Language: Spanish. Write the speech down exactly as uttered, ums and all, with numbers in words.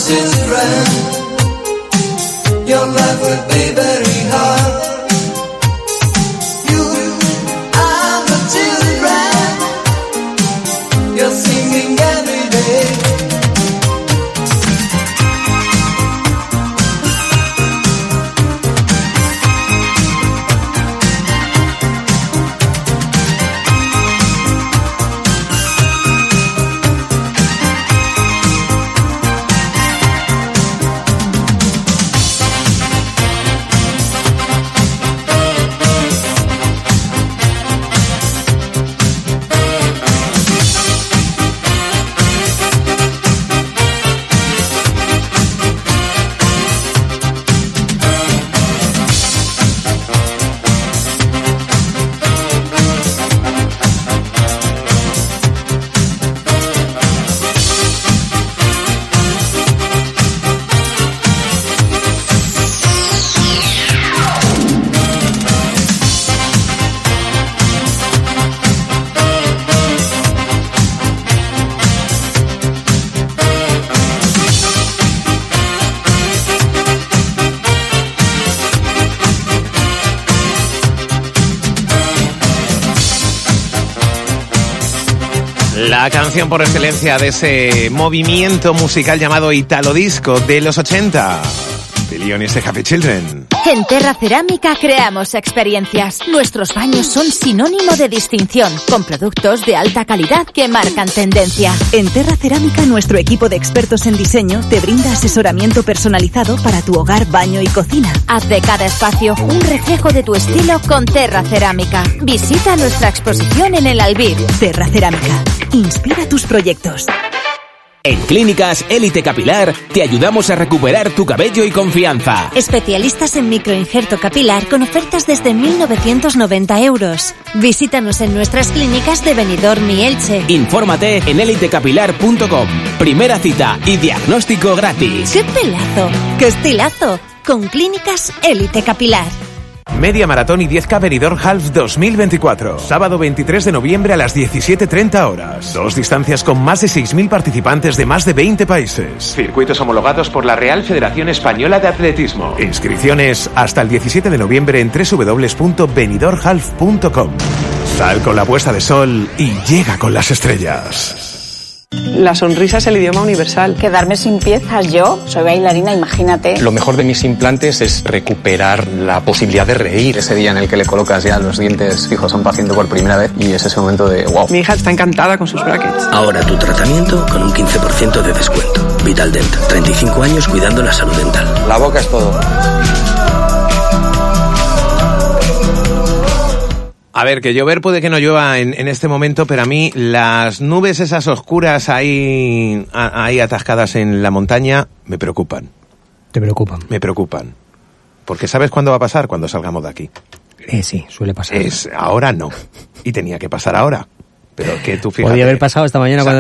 children, your life will be very hard. You are the children, you're singing every day. La canción por excelencia de ese movimiento musical llamado Italo Disco de los ochenta. Billion is the Happy Children. En Terra Cerámica creamos experiencias. Nuestros baños son sinónimo de distinción, con productos de alta calidad que marcan tendencia. En Terra Cerámica, nuestro equipo de expertos en diseño te brinda asesoramiento personalizado para tu hogar, baño y cocina. Haz de cada espacio un reflejo de tu estilo con Terra Cerámica. Visita nuestra exposición en el Albir. Terra Cerámica. Inspira tus proyectos. En Clínicas Élite Capilar te ayudamos a recuperar tu cabello y confianza. Especialistas en microinjerto capilar con ofertas desde mil novecientos noventa euros. Visítanos en nuestras clínicas de Benidorm y Elche. Infórmate en elite capilar punto com. Primera cita y diagnóstico gratis. ¡Qué pelazo! ¡Qué estilazo! Con Clínicas Élite Capilar. Media Maratón y diez K Benidorm Half dos mil veinticuatro. Sábado veintitrés de noviembre a las diecisiete treinta horas. Dos distancias con más de seis mil participantes de más de veinte países. Circuitos homologados por la Real Federación Española de Atletismo. Inscripciones hasta el diecisiete de noviembre en doble u doble u doble u punto benidorm half punto com. Sal con la puesta de sol y llega con las estrellas. La sonrisa es el idioma universal. Quedarme sin piezas, yo soy bailarina, imagínate. Lo mejor de mis implantes es recuperar la posibilidad de reír. Ese día en el que le colocas ya los dientes fijos a un paciente por primera vez y es ese momento de wow. Mi hija está encantada con sus brackets. Ahora tu tratamiento con un quince por ciento de descuento. Vitaldent, treinta y cinco años cuidando la salud dental. La boca es todo. A ver, que llover puede que no llueva en, en este momento, pero a mí las nubes esas oscuras ahí, a, ahí atascadas en la montaña me preocupan. ¿Te preocupan? Me preocupan. Porque ¿sabes cuándo va a pasar? Cuando salgamos de aquí. Eh, sí, suele pasar. Es ahora no. Y tenía que pasar ahora. Pero que tú fíjate. Podía haber pasado esta mañana cuando